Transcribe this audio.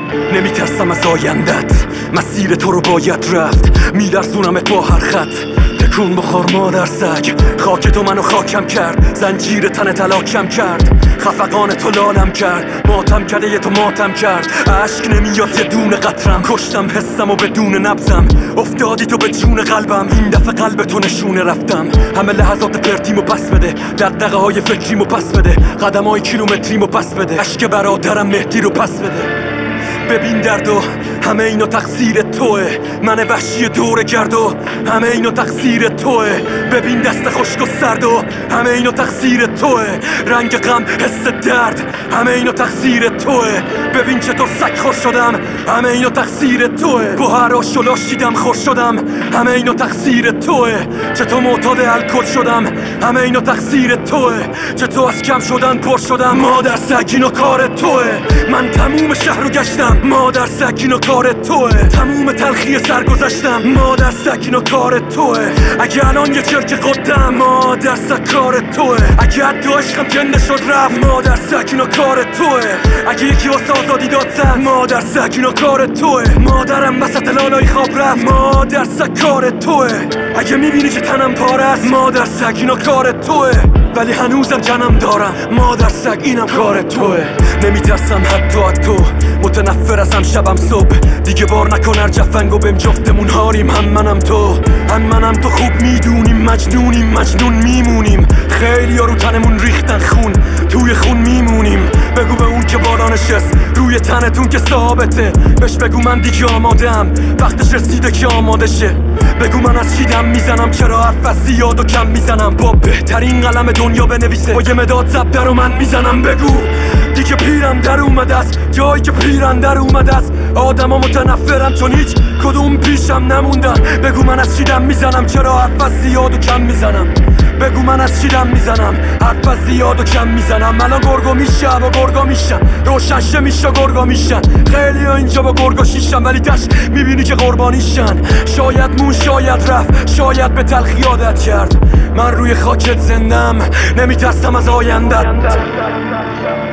نمیترسم از آیندت، مسیر تو رو باید رفت. میلرزونمت با هر خط، تکون بخور مادر سگ. خاک تو منو خاکم کرد، زنجیر تن تلاکم کرد. خفقان تو لالم کرد، ماتم کرده یه تو ماتم کرد. عشق نمیاد یه دونه قطرم، کشتم حسم و بدون نبزم. افتادی تو به جون قلبم، این دفعه قلب تو نشونه رفتم. همه لحظات پرتیمو پس بده، دغدغه های فکریمو پس بده، قدم های کیلومتریمو پس بده، عشق برادرم مهدی رو پس بده. ببین دردو همه اینو تقصیر توه، من وحشی دور گردو همه اینو تقصیر توه. ببین دست خشک و سردو همه اینو تقصیر توه، رنگ غم حس درد همه اینو تقصیر توه. ببین چطور سگ خور شدم همه اینو تقصیر توه، گوهر و شلاش دیدم خور شدم همه اینو تقصیر توه. چطور معتاد الکل شدم همه اینو تقصیر توه، چطور از کم شدن پر شدم مادر سگ اینو کار توه. من تموم شهر رو گشتم مادر سگ اینو کار توه، تموم تلخی سر گذشتم مادر سگ اینو کار توه. اگه الان یه چرک قدم مادر سگ کار توه، اگه حتی عشقم جنده شد رفت مادر سگ اینو کار توه. اگه یکی واسه آزادی داد زد مادر سگ اینو کار توه. مادرم وسط لالای خواب رفت مادر سگ کار توه. اگه میبینی که تنم پاره است مادر سگ اینو کار توه، ولی هنوزم جنم دارم مادر سگ اینم کار توه. نمیترسم حتی از تو، متنفر ازم شبم صبح. دیگه بار نکن هر جفنگو بهم جفتمون هاریم، هم منم تو خوب میدونیم مجنون میمونیم. خیلی ها رو تنمون ریختن خون، توی خون میمونیم. بگو به اون که بالا نشست روی تنتون که ثابته، بهش بگو من دیگه آمادم، وقتش رسیده که آماده شه. بگو من از چی دم میزنم، چرا حرف از زیاد و کم میزنم، با بهترین قلم دنیا بنویسه با یه مداد زبده رو من میزنم. بگو دیگه پیرم در اومده است، جایی که پیرم در اومده است. آدما متنفرم چون هیچ کدوم پیشم نموندن. بگو من از چی دم میزنم، چرا حرف از زیاد و کم میزنم. بگو من از چی دم میزنم، حرف از زیاد و کم میزنم. الان گرگو میشه و گرگا میشن، روشن شه میشه گرگا میشن. خیلی ها اینجا با گرگا شیشن، ولی تش میبینی که قربانیشن. شاید مون شاید رفت، شاید به تلخی عادت کرد. من روی خاکت زندم، نمیترسم از آیندت.